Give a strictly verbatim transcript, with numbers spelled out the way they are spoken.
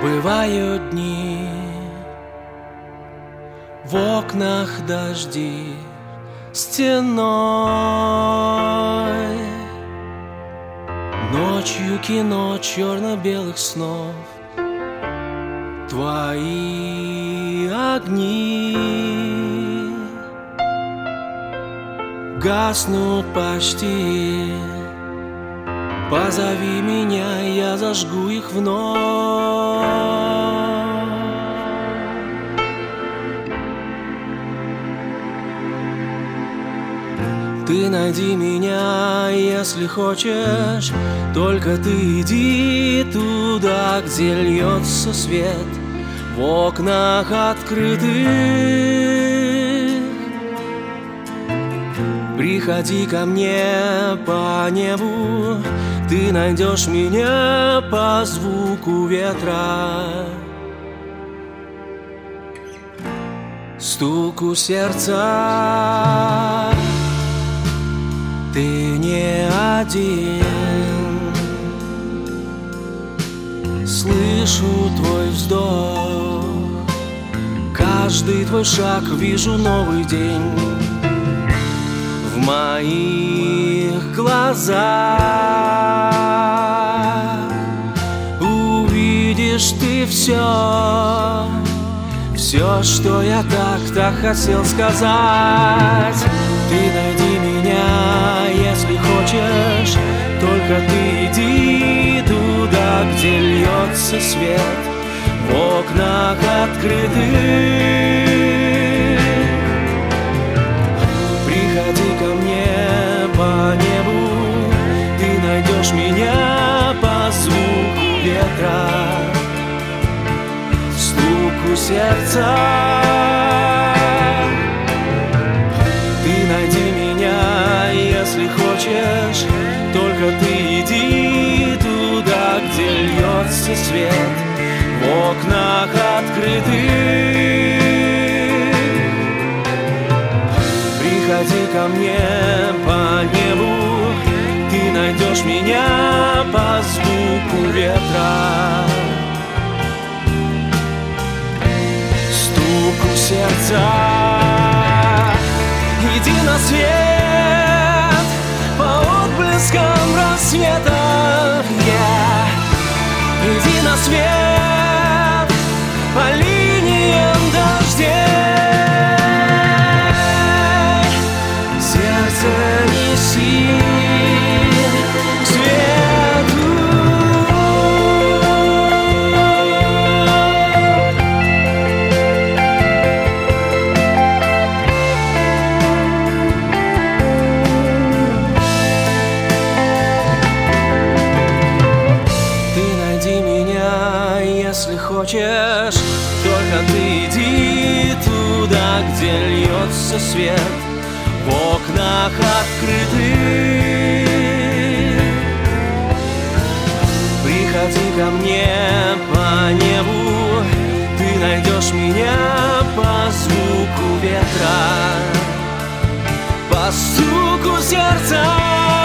Бывают дни, в окнах дожди стеной, ночью кино черно-белых снов, твои огни гаснут почти. Позови меня, я зажгу их вновь. Ты найди меня, если хочешь, только ты иди туда, где льется свет в окнах открытых. Приходи ко мне по небу, ты найдешь меня по звуку ветра, стуку сердца. Ты не один, слышу твой вздох, каждый твой шаг вижу новый день. В моих глазах увидишь ты все, все, что я так-так хотел сказать. Ты найди меня, если хочешь, только ты иди туда, где льется свет в окнах открытых. Приходи ко мне по небу, ты найдешь меня по звуку ветра, стуку сердца. Ты найди меня, если хочешь, только ты иди туда, где льется свет в окнах открытых. Приходи ко мне по небу, ты найдешь меня по звуку ветра, стуку сердца. Иди на свет по отблескам рассвета, yeah. Иди на свет по линиям дождей. Сердце неси к свету. Если хочешь, только ты иди туда, где льется свет в окнах открытых. Приходи ко мне по небу, ты найдешь меня по звуку ветра, по стуку сердца.